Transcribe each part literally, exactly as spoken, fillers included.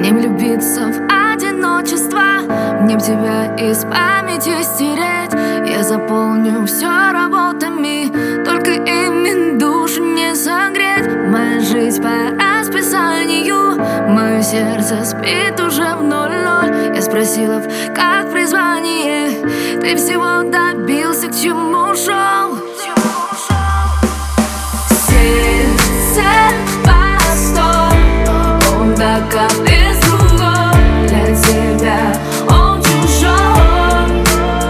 Мне влюбиться в одиночество, мне б тебя из памяти стереть. Я заполню все работами, только ими душу не согреть. Моя жизнь по расписанию, мое сердце спит уже в ноль-ноль. Я спросила, как призвание, ты всего добился, к чему шел. Сердце постой, он так без другой, для тебя он чужой.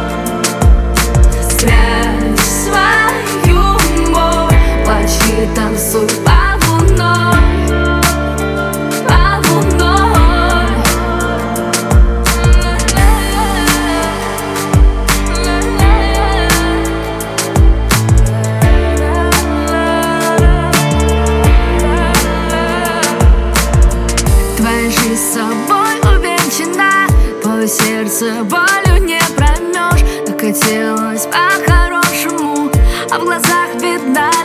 Спрячь свою боль, плачь и танцуй под луной, под луной. Твоя жизнь с собой увенчана, твое сердце болью не проймешь. Так хотелось по-хорошему, а в глазах видна